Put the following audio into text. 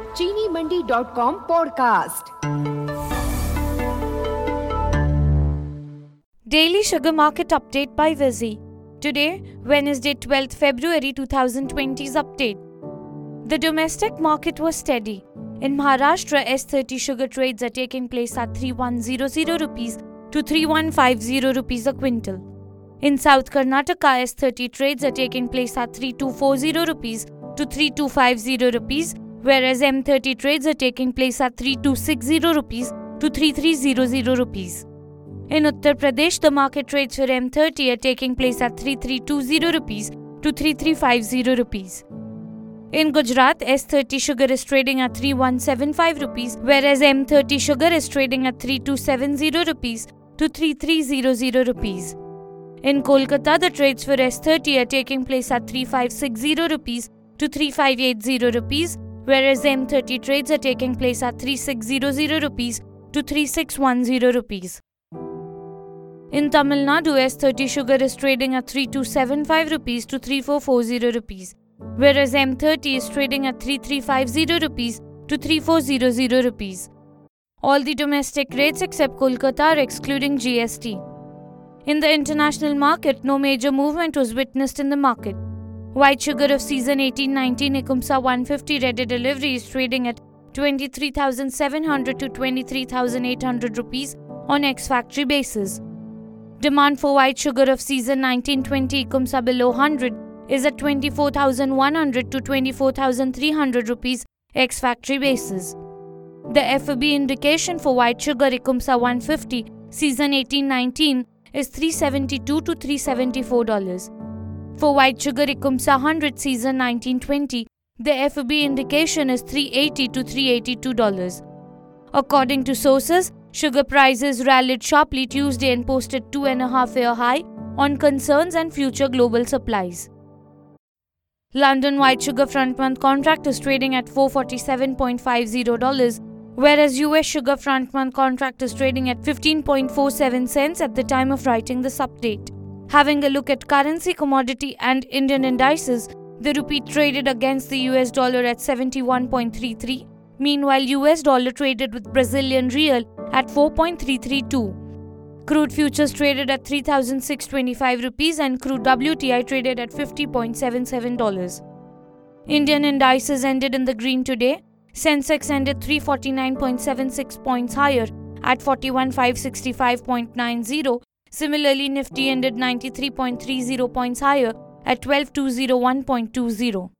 चीनीमंडी.com podcast. Daily Sugar Market Update by Vizzy. Today, Wednesday 12th February 2020's update. The domestic market was steady. In Maharashtra, S30 sugar trades are taking place at 3100 rupees to 3150 rupees a quintal. In South Karnataka, S30 trades are taking place at 3240 rupees to 3250 rupees, whereas M30 trades are taking place at 3260 rupees to 3300 rupees. In Uttar Pradesh, the market trades for M30 are taking place at 3320 rupees to 3350 rupees. In Gujarat, S30 sugar is trading at 3175 rupees, whereas M30 sugar is trading at 3270 rupees to 3300 rupees. In Kolkata, the trades for S30 are taking place at 3560 rupees to 3580 rupees, whereas M30 trades are taking place at 3600 rupees to 3610 rupees. In Tamil Nadu, S30 sugar is trading at 3275 rupees to 3440 rupees, whereas M30 is trading at 3350 rupees to 3400 rupees. All the domestic rates except Kolkata are excluding GST. In the international market, no major movement was witnessed in the market. White sugar of season 18-19 Ekumsa 150 ready delivery is trading at 23,700 to 23,800 rupees on ex-factory basis. Demand for white sugar of season 19-20 Ekumsa below 100 is at 24,100 to 24,300 rupees ex-factory basis. The FOB indication for white sugar Ekumsa 150 season 18-19 is $372 to $374. For white sugar Ekumsa 100 season 19-20, the FOB indication is $380 to $382. According to sources, sugar prices rallied sharply Tuesday and posted 2.5-year high on concerns and future global supplies. London white sugar front month contract is trading at $447.50, whereas US sugar front month contract is trading at 15.47 cents at the time of writing this update. Having a look at currency, commodity and Indian indices, the rupee traded against the US dollar at 71.33. Meanwhile, US dollar traded with Brazilian real at 4.332. Crude futures traded at 3,625 rupees and crude WTI traded at $50.77. Indian indices ended in the green today. Sensex ended 349.76 points higher at 41,565.90. Similarly, Nifty ended 93.30 points higher at 12,201.20.